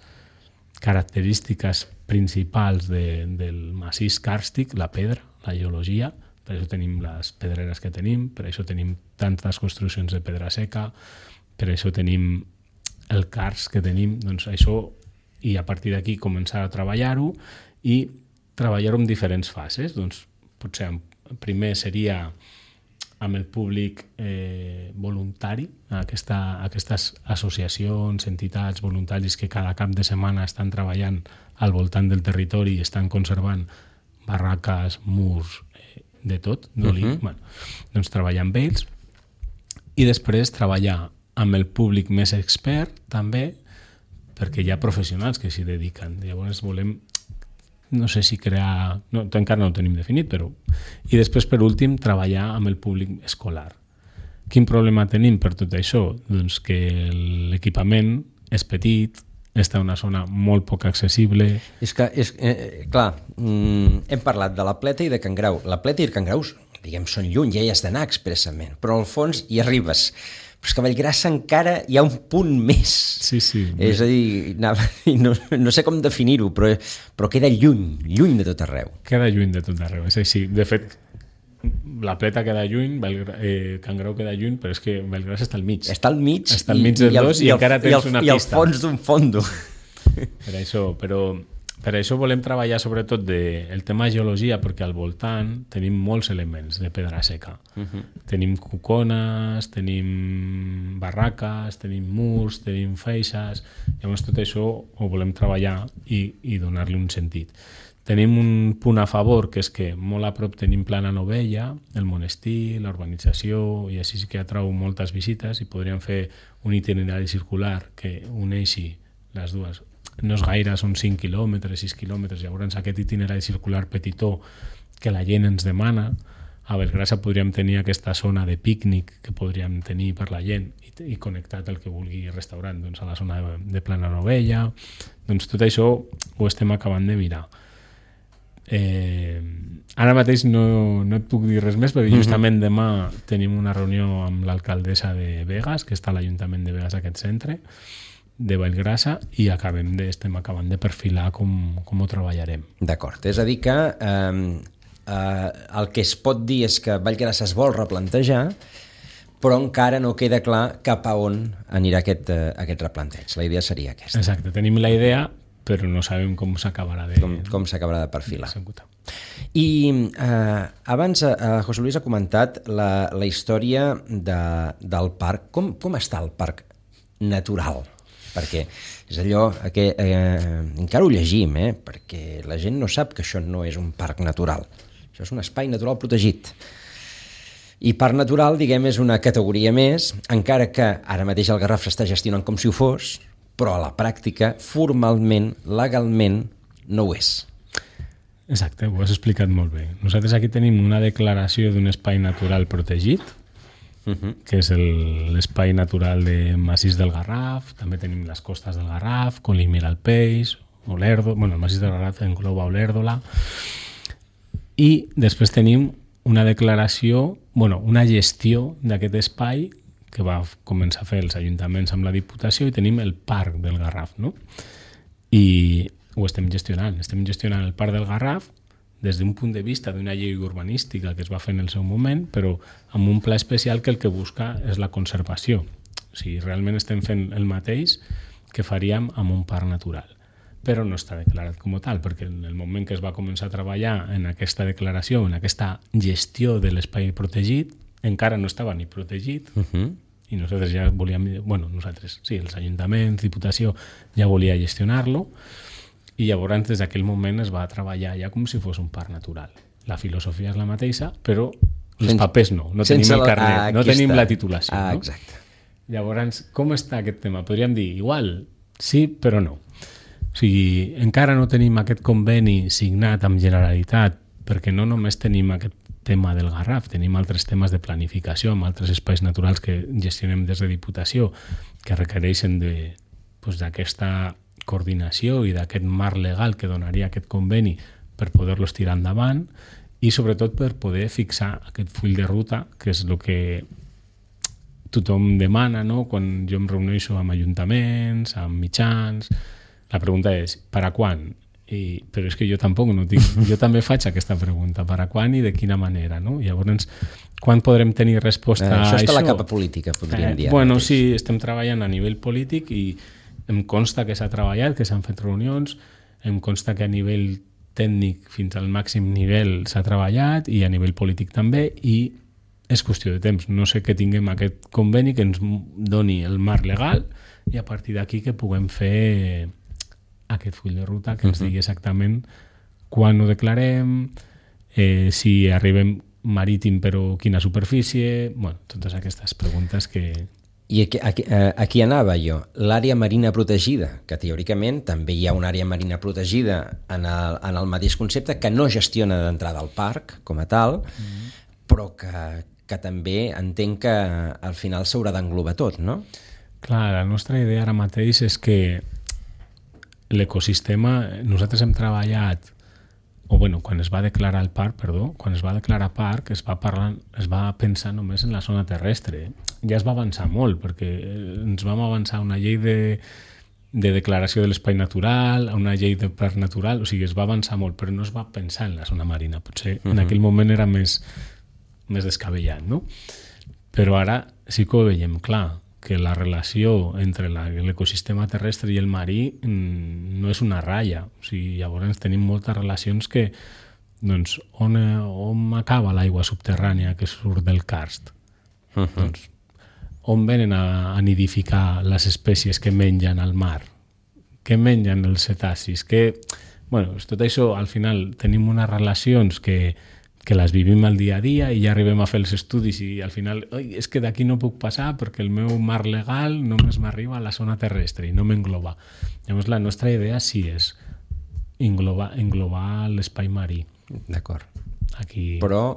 característiques principals del massís càrstic, la pedra, la geologia, per això tenim les pedreres que tenim, per això tenim tantes construccions de pedra seca, per això tenim el CARS que tenim, doncs això, i a partir d'aquí començar a treballar-ho i treballar-ho en diferents fases. Doncs potser primer seria amb el públic voluntari, aquestes associacions, entitats, voluntaris que cada cap de setmana estan treballant al voltant del territori i estan conservant barraques, murs, de tot, bueno, doncs treballar amb ells i després treballar amb el públic més expert també, perquè hi ha professionals que s'hi dediquen. Llavors volem, no sé si crear, encara no ho tenim definit, però... I després, per últim, treballar amb el públic escolar. Quin problema tenim per tot això? Doncs que l'equipament és petit, està en una zona molt poc accessible. És que, clar, hem parlat de la Pleta i de Can Grau. La Pleta i el Can Grau, diguem, són lluny, ja hi has d'anar expressament, però al fons hi arribes. Però és que a Vallgrassa encara hi ha un punt més. Sí. És a dir, no sé com definir-ho, però queda lluny de tot arreu. Queda lluny de tot arreu, és així. De fet, la Pleta queda lluny, Can Grau queda lluny, però és que Vallgrassa està al mig. Està al mig, dels dos i encara tens una pista. I al fons d'un fondo. Per això volem treballar sobretot el tema geologia, perquè al voltant tenim molts elements de pedra seca. Tenim cucones, tenim barraques, tenim murs, tenim feixes. Llavors tot això ho volem treballar i donar-li un sentit. Tenim un punt a favor, que és que molt a prop tenim Plana Novella, el monestir, la urbanització, i així sí que atrau moltes visites i podríem fer un itinerari circular que uneixi les dues. No és gaire, són 5 quilòmetres, 6 quilòmetres, llavors aquest itinerari circular petitó que la gent ens demana. A Vallgrassa podríem tenir aquesta zona de pícnic que podríem tenir per la gent i connectat el que vulgui restaurant doncs a la zona de Plana Novella. Doncs tot això ho estem acabant de mirar. Ara mateix no et puc dir res més, perquè justament demà tenim una reunió amb l'alcaldessa de Begues, que està a l'Ajuntament de Begues, aquest centre de Vallgrassa, i estem acabant de perfilar com ho treballarem. D'acord, és a dir que el que es pot dir és que Vallgrassa es vol replantejar, però encara no queda clar cap a on anirà aquest replanteig. La idea seria aquesta. Exacte, tenim la idea, però no sabem com s'acabarà de perfilar. I abans José Luis ha comentat la història del parc. Com està el parc natural? Perquè és allò que encara ho llegim, perquè la gent no sap que això no és un parc natural. Això és un espai natural protegit. I parc natural, diguem, és una categoria més, encara que ara mateix el Garraf s'està gestionant com si ho fos, però a la pràctica, formalment, legalment, no ho és. Exacte, ho has explicat molt bé. Nosaltres aquí tenim una declaració d'un espai natural protegit, que és l'espai natural de Massís del Garraf, també tenim les costes del Garraf, Colimir al Peix, el Massís del Garraf engloba Olèrdola, i després tenim una declaració, una gestió d'aquest espai que va començar a fer els ajuntaments amb la Diputació, i tenim el Parc del Garraf, no? I ho estem gestionant el Parc del Garraf des d'un punt de vista d'una llei urbanística que es va fer en el seu moment, però amb un pla especial que el que busca és la conservació. O sigui, realment estem fent el mateix que faríem amb un parc natural, però no està declarat com a tal, perquè en el moment que es va començar a treballar en aquesta declaració, en aquesta gestió de l'espai protegit, encara no estava ni protegit, i nosaltres ja volíem, els ajuntaments, Diputació, ja volia gestionar-lo, i llavors des d'aquell moment es va treballar ja com si fos un parc natural. La filosofia és la mateixa, però els papers no tenim el carnet, no tenim la titulació. No? Exacte. Llavors, com està aquest tema? Podríem dir, igual, sí, però no. O sigui, encara no tenim aquest conveni signat amb Generalitat, perquè no només tenim aquest tema del Garraf, tenim altres temes de planificació, amb altres espais naturals que gestionem des de Diputació, que requereixen d'aquesta coordinació i d'aquest marc legal que donaria aquest conveni per poder-los tirar endavant, i sobretot per poder fixar aquest full de ruta, que és el que tothom demana, no? Quan jo em reuneixo amb ajuntaments, amb mitjans, la pregunta és, per a quan? Però és que jo tampoc no tinc. Jo també faig aquesta pregunta, per a quan i de quina manera, no? Llavors, quan podrem tenir resposta a això? Això està a la capa política, podríem dir. Bueno, sí, estem treballant a nivell polític i em consta que s'ha treballat, que s'han fet reunions, em consta que a nivell tècnic fins al màxim nivell s'ha treballat i a nivell polític també, i és qüestió de temps. No sé que tinguem aquest conveni que ens doni el marc legal i a partir d'aquí que puguem fer aquest full de ruta que ens digui exactament quan ho declarem, si arribem marítim però quina superfície, bueno, totes aquestes preguntes que... I aquí anava jo. L'àrea marina protegida, que teòricament també hi ha una àrea marina protegida en el mateix concepte, que no gestiona d'entrada el parc com a tal, però que també entenc que al final s'haurà d'englobar tot, no? Clar, la nostra idea ara mateix és que l'ecosistema, nosaltres hem treballat, o bueno, quan es va declarar el parc, quan es va declarar parc es va pensar només en la zona terrestre. Ja es va avançar molt, perquè ens vam avançar a una llei de declaració de l'espai natural, a una llei de parc natural, o sigui, es va avançar molt, però no es va pensar en la zona marina. Potser en aquell moment era més descabellat, no? Però ara sí que ho veiem clar, que la relació entre l'ecosistema terrestre i el marí no és una ratlla. O sigui, llavors tenim moltes relacions que, doncs, on acaba l'aigua subterrània que surt del karst? Doncs, on venen a nidificar les espècies que mengen al mar? Què mengen els cetacis? Bueno, tot això, al final, tenim unes relacions que les vivim al dia a dia i ja arribem a fer els estudis i al final, és que d'aquí no puc passar perquè el meu marc legal només m'arriba a la zona terrestre i no m'engloba. Llavors la nostra idea sí és englobar l'espai marí. D'acord. Aquí... Però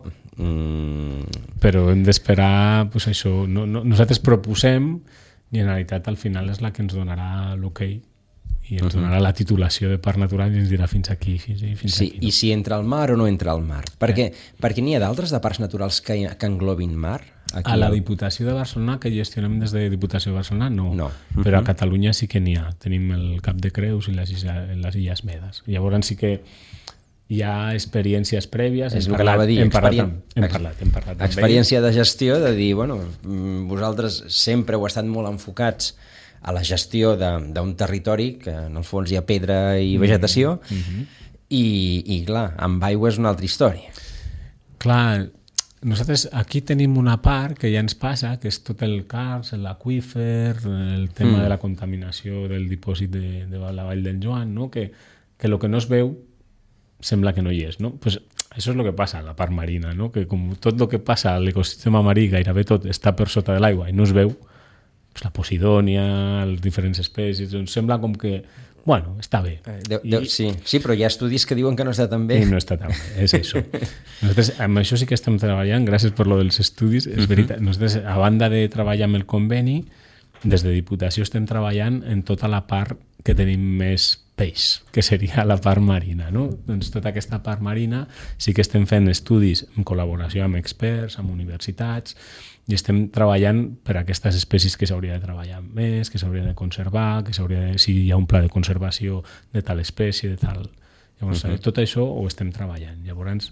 hem d'esperar, doncs això, nosaltres proposem i en realitat al final és la que ens donarà l'ok i ens donarà la titulació de parc natural i ens dirà fins aquí, fins aquí. No? I si entra al mar o no entra al mar? Perquè n'hi ha d'altres de parcs naturals que englobin mar? Aquí a la Diputació de Barcelona, que gestionem des de Diputació de Barcelona, no. Però a Catalunya sí que n'hi ha. Tenim el Cap de Creus i les Illes Medes. Llavors sí que hi ha experiències prèvies. És el que anava a dir. Hem parlat. Experiència de gestió, de dir, bueno, vosaltres sempre heu estat molt enfocats a la gestió d'un territori que en el fons hi ha pedra i vegetació i clar, amb aigua és una altra història. Clar, nosaltres aquí tenim una part que ja ens passa, que és tot el karst, l'aqüífer, el tema de la contaminació del dipòsit de la Vall del Joan, no? que el que no es veu sembla que no hi és. No? Pues això és el que passa a la part marina, no? Que com tot el que passa a l'ecosistema marí, gairebé tot està per sota de l'aigua i no es veu, la posidònia, les diferents espècies, doncs sembla com que, bueno, està bé. Sí, però hi ha estudis que diuen que no està tan bé. I no està tan bé, és això. Nosaltres amb això sí que estem treballant, gràcies per lo dels estudis, és veritat. Nosaltres, a banda de treballar amb el conveni, des de Diputació estem treballant en tota la part que tenim més peix, que seria la part marina, no? Doncs tota aquesta part marina sí que estem fent estudis en col·laboració amb experts, amb universitats, i estem treballant per a aquestes espècies que s'hauria de treballar més, que s'hauria de conservar, si hi ha un pla de conservació de tal espècie, de tal... Llavors, tot això ho estem treballant. Llavors,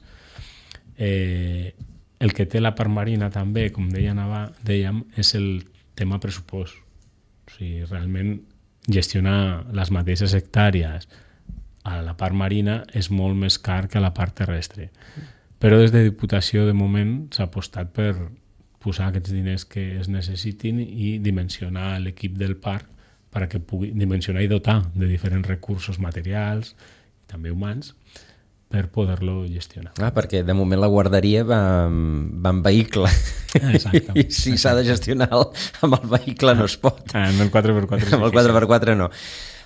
el que té la part marina també, com dèiem, és el tema pressupost. O sigui, realment gestionar les mateixes hectàrees a la part marina és molt més car que a la part terrestre. Però des de Diputació, de moment, s'ha apostat per posar aquests diners que es necessitin i dimensionar l'equip del parc perquè pugui dimensionar i dotar de diferents recursos materials i també humans per poder-lo gestionar. Perquè de moment la guarderia va en vehicle. Exacte. I si s'ha de gestionar amb el vehicle no es pot. Amb el 4x4 amb el 4x4 no.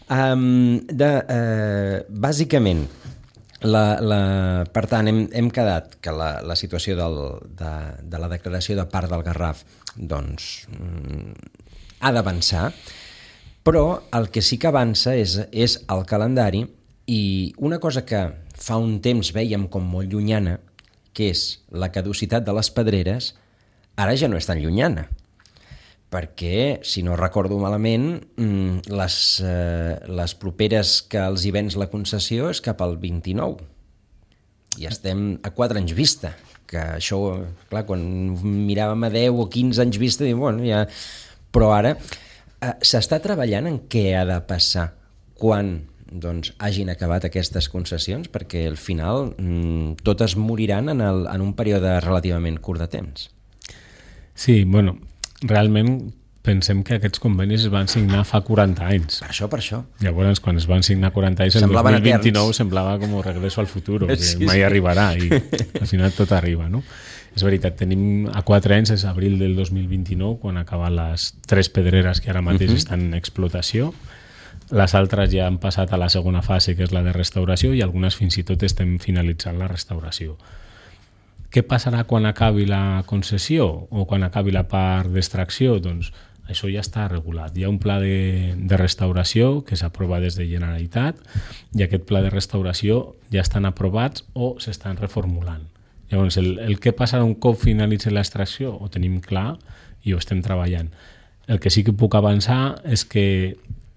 Bàsicament, per tant, hem quedat que la situació de la declaració de parc del Garraf doncs, ha d'avançar, però el que sí que avança és el calendari i una cosa que fa un temps veiem com molt llunyana, que és la caducitat de les pedreres, ara ja no és tan llunyana, perquè, si no recordo malament, les properes que els hi vens la concessió és cap al 29. I estem a 4 anys vista, que això, clar, quan miràvem a 10 o 15 anys vista, diu, bueno, ja... Però ara s'està treballant en què ha de passar quan doncs, hagin acabat aquestes concessions, perquè al final totes moriran en un període relativament curt de temps. Sí, bueno, realment pensem que aquests convenis es van signar fa 40 anys. Per això. Llavors, quan es van signar 40 anys, el 2029 semblava com regreso al futur, que mai arribarà, i al final tot arriba, no? És veritat, tenim a 4 anys, és abril del 2029, quan acaben les 3 pedreres que ara mateix estan en explotació. Les altres ja han passat a la segona fase, que és la de restauració, i algunes fins i tot estem finalitzant la restauració. Què passarà quan acabi la concessió o quan acabi la part d'extracció? Doncs això ja està regulat. Hi ha un pla de restauració que s'aprova des de Generalitat i aquest pla de restauració ja estan aprovats o s'estan reformulant. Llavors, el què passarà un cop finalitzi l'extracció ho tenim clar i ho estem treballant. El que sí que puc avançar és que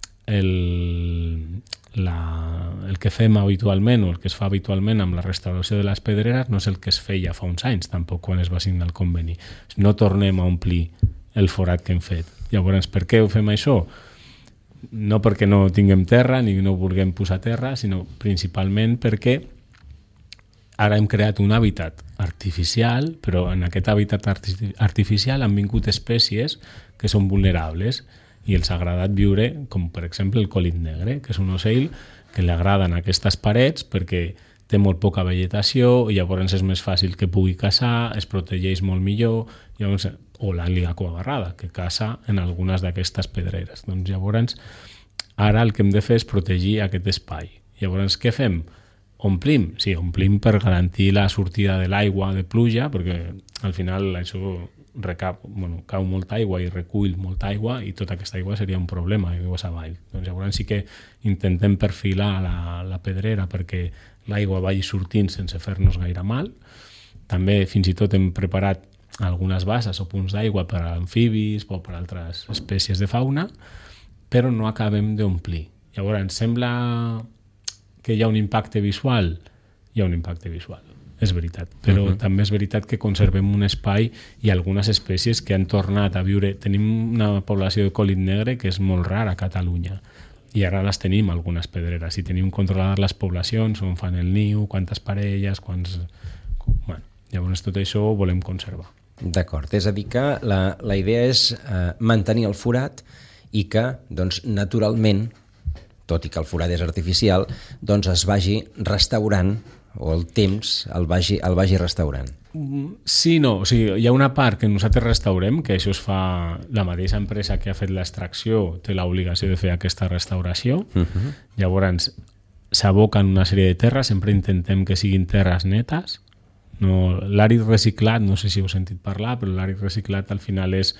el que fem habitualment o el que es fa habitualment amb la restauració de les pedreres no és el que es feia fa uns anys, tampoc quan es va signar el conveni. No tornem a omplir el forat que hem fet. Llavors, per què ho fem això? No perquè no tinguem terra ni no vulguem posar terra, sinó principalment perquè ara hem creat un hàbitat artificial, però en aquest hàbitat artificial han vingut espècies que són vulnerables i els ha agradat viure, com per exemple el còlit negre, que és un ocell que li agraden aquestes parets perquè té molt poca vegetació i llavors és més fàcil que pugui caçar, es protegeix molt millor, llavors, o l'àliga coagarrada, que caça en algunes d'aquestes pedreres. Doncs llavors, ara el que hem de fer és protegir aquest espai. Llavors, què fem? Omplim? Sí, omplim per garantir la sortida de l'aigua de pluja, perquè al final això cau molta aigua i recull molta aigua i tota aquesta aigua seria un problema aigües avall. Doncs llavors sí que intentem perfilar la pedrera perquè l'aigua vagi sortint sense fer-nos gaire mal. També fins i tot hem preparat algunes basses o punts d'aigua per a amfibis o per a altres espècies de fauna, però no acabem d'omplir. Llavors sembla que hi ha un impacte visual? Hi ha un impacte visual. És veritat, però també és veritat que conservem un espai i algunes espècies que han tornat a viure. Tenim una població de còlit negre que és molt rara a Catalunya i ara les tenim algunes pedreres i tenim controlades les poblacions, on fan el niu, quantes parelles, Bueno, llavors tot això ho volem conservar. D'acord, és a dir que la idea és mantenir el forat i que, doncs, naturalment, tot i que el forat és artificial, doncs es vagi restaurant o el temps el vagi restaurant. Sí, no, o sigui, hi ha una part que nosaltres restaurem, que això es fa la mateixa empresa que ha fet l'extracció, té l'obligació de fer aquesta restauració. Llavors s'aboquen una sèrie de terres, sempre intentem que siguin terres netes. No, l'àrid reciclat, no sé si heu sentit parlar, però l'àrid reciclat al final és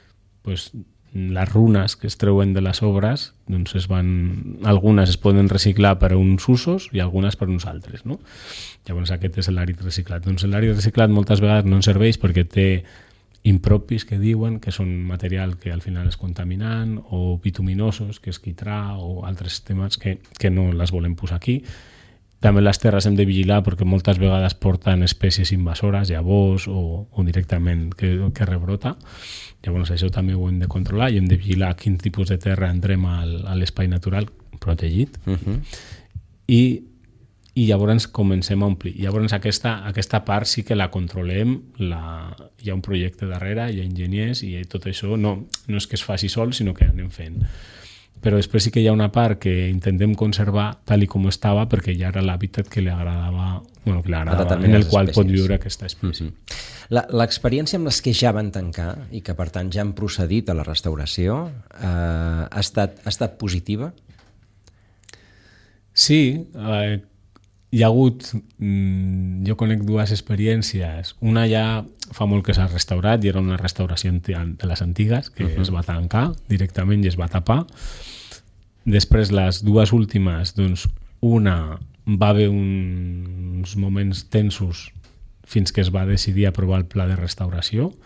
les runes que es treuen de les obres, doncs algunes es poden reciclar per a uns usos i algunes per a uns altres, no? Llavors aquest és l'àrid reciclat. Doncs l'àrid reciclat moltes vegades no ens serveix perquè té impropis que diuen que són material que al final és contaminant, o bituminosos, que és quitrà, o altres temes que no les volem posar aquí. També les terres hem de vigilar perquè moltes vegades porten espècies invasores, llavors o directament que rebrota. Llavors això també ho hem de controlar i hem de vigilar quin tipus de terra entrem a l'espai natural protegit. I llavors comencem a omplir. Llavors aquesta part sí que la controlem, hi ha un projecte darrere, hi ha enginyers i tot això no és que es faci sol, sinó que anem fent. Però després sí que hi ha una part que intentem conservar tal i com estava perquè ja era l'hàbitat que li agradava, en el qual pot viure aquesta espècie. L'experiència amb les que ja van tancar i que per tant ja han procedit a la restauració ha estat positiva? Sí, hi ha hagut, jo conec dues experiències. Una ja fa molt que s'ha restaurat i era una restauració de les antigues que es va tancar directament i es va tapar. Després les dues últimes, doncs una va haver uns moments tensos fins que es va decidir aprovar el pla de restauració.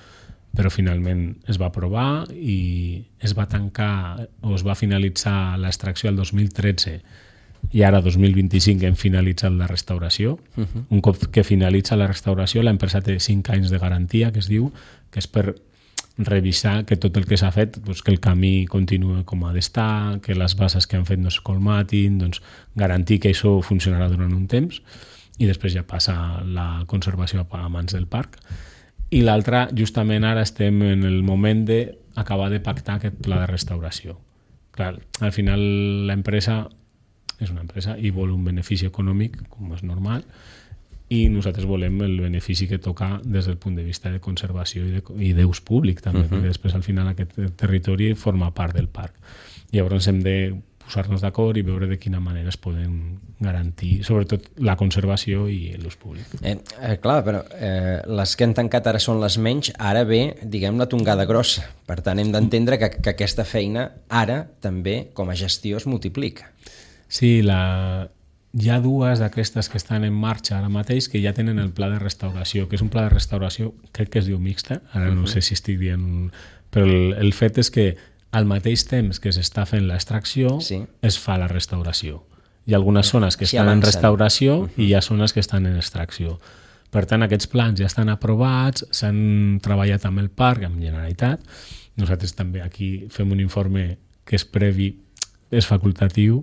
però finalment es va aprovar i es va tancar o es va finalitzar l'extracció el 2013 i ara 2025 hem finalitzat la restauració. Un cop que finalitza la restauració, l'empresa té 5 anys de garantia, que es diu, que és per revisar que tot el que s'ha fet, doncs, que el camí continua com ha d'estar, que les bases que han fet no es colmatin, doncs, garantir que això funcionarà durant un temps i després ja passa la conservació a mans del parc. I l'altra, justament ara estem en el moment d'acabar de pactar aquest pla de restauració. Clar, al final l'empresa és una empresa i vol un benefici econòmic, com és normal, i nosaltres volem el benefici que toca des del punt de vista de conservació i d'ús públic també, perquè després al final aquest territori forma part del parc. Llavors hem de posar-nos d'acord i veure de quina manera es poden garantir, sobretot la conservació i l'ús públic. Clar, però les que han tancat ara són les menys, ara ve, diguem, la tongada grossa. Per tant, hem d'entendre que aquesta feina ara també, com a gestió, es multiplica. Sí, hi ha dues d'aquestes que estan en marxa ara mateix que ja tenen el pla de restauració, que és un pla de restauració, crec que es diu mixta, ara no sé si estic dient... Però el fet és que al mateix temps que s'està fent l'extracció, es fa la restauració. Hi ha algunes zones que estan en restauració i hi ha zones que estan en extracció. Per tant, aquests plans ja estan aprovats, s'han treballat amb el parc, amb Generalitat. Nosaltres també aquí fem un informe que és previ, és facultatiu,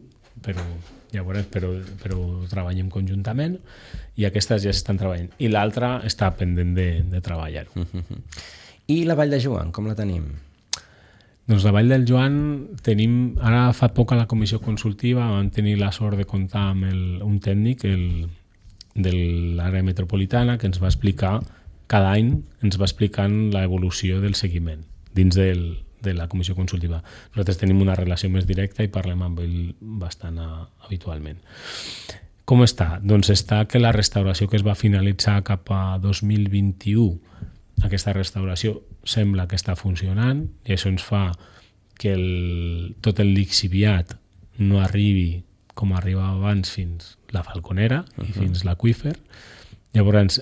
però treballem conjuntament i aquestes ja s'estan treballant. I l'altra està pendent de treballar-ho. I la Vall de Joan, com la tenim? Doncs la Vall del Joan tenim, ara fa poc a la comissió consultiva vam tenir la sort de comptar amb un tècnic de l'àrea metropolitana que ens va explicar, cada any ens va explicant l'evolució del seguiment dins de la comissió consultiva. Nosaltres tenim una relació més directa i parlem amb ell bastant habitualment. Com està? Doncs està que la restauració que es va finalitzar cap a 2021, aquesta restauració sembla que està funcionant i això ens fa que tot el lixiviat no arribi com arribava abans fins la Falconera i fins l'aqüífer. Llavors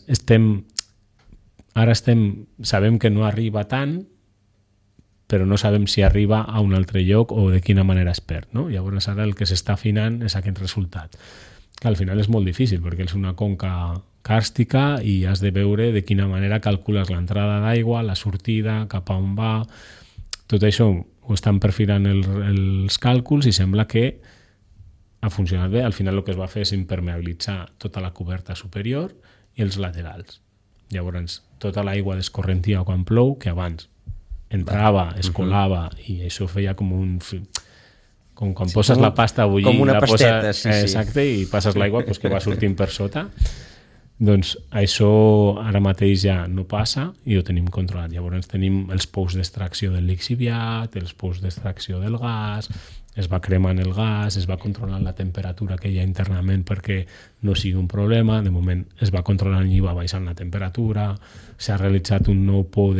sabem que no arriba tant, però no sabem si arriba a un altre lloc o de quina manera es perd. No? Llavors ara el que s'està afinant és aquest resultat, que al final és molt difícil perquè és una conca càrstica i has de veure de quina manera calcules l'entrada d'aigua, la sortida, cap a on va. Tot això ho estan perfilant els càlculs i sembla que ha funcionat bé. Al final el que es va fer és impermeabilitzar tota la coberta superior i els laterals. Llavors tota l'aigua descorrentia quan plou, que abans entrava, es colava i això feia com un... com quan poses la pasta a bullir, com una pasteta, exacte, i passes l'aigua que va sortint per sota. Doncs això ara mateix ja no passa i ho tenim controlat. Llavors tenim els pous d'extracció del lixiviat, els pous d'extracció del gas, es va cremant el gas, es va controlant la temperatura que hi ha internament perquè no sigui un problema. De moment es va controlant i va baixant la temperatura. S'ha realitzat un nou pou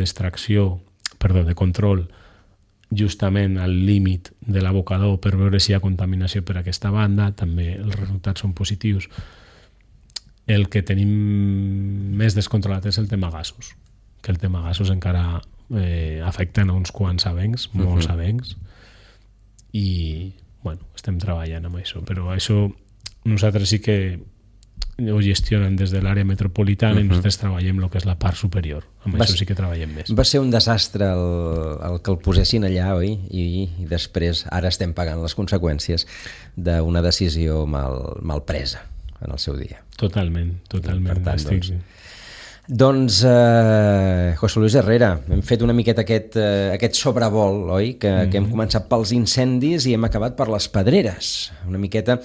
de control justament al límit de l'abocador per veure si hi ha contaminació per aquesta banda. També els resultats són positius. El que tenim més descontrolat és el tema gasos, que el tema gasos encara afecten a uns quants avencs, molts avencs, i estem treballant amb això, però això nosaltres sí que ho gestionen des de l'àrea metropolitana i nosaltres treballem el que és la part superior. Amb això sí que treballem més. Va ser un desastre el que el posessin allà, oi? I després ara estem pagant les conseqüències d'una decisió mal presa en el seu dia. Totalment. Per tant, doncs José Luis Herrera, hem fet una miqueta aquest sobrevol, oi? Que hem començat pels incendis i hem acabat per les pedreres. Una miqueta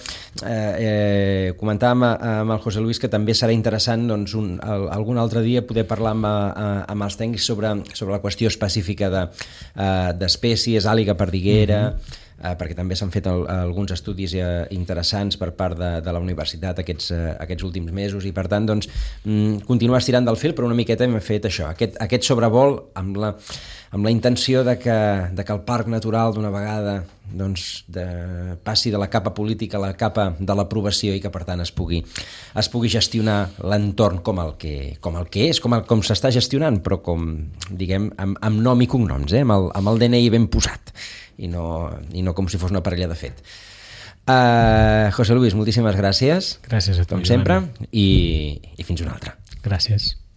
comentàvem amb el José Luis que també serà interessant algun altre dia poder parlar amb els tècnics sobre la qüestió específica d'espècies, àliga perdiguera, perquè també s'han fet alguns estudis interessants per part de la universitat aquests últims mesos i per tant continuar estirant del fil, però una miqueta hem fet això, aquest sobrevol amb la intenció de que el parc natural d'una vegada passi de la capa política a la capa de l'aprovació i que per tant es pugui gestionar l'entorn com el que és, com s'està gestionant, però com, diguem, amb nom i cognoms, amb el DNI ben posat i no com si fos una parella de fet. José Luis, moltíssimes gràcies. Gràcies a tu, com sempre, i fins una altra. Gràcies.